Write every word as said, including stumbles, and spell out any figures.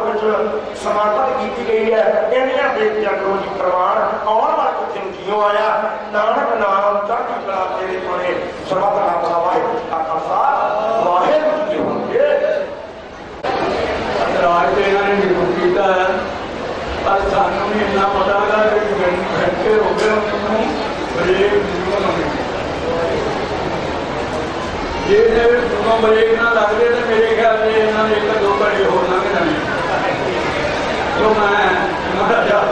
समाप्त की गई है। इन्हियां बेटियां को जी प्रवान आने वाले कुछ दिन जियो आया नानक नाम चढ़ती कला तेरे कोले सर्वत नाम सवाए का खालसा वाहिगुरू जी होंगे। राज ते इन्हां ने निरुक्त कीता है पर सानू नहीं इन्ना पता लगा कि घंटे हो गए उन्होंने ब्रेक नहीं होनी जे दोनों ब्रेक ना लगते तो मेरे ख्याल से इन्होंने एक दो घंटे होर लंघ जाने तो मैं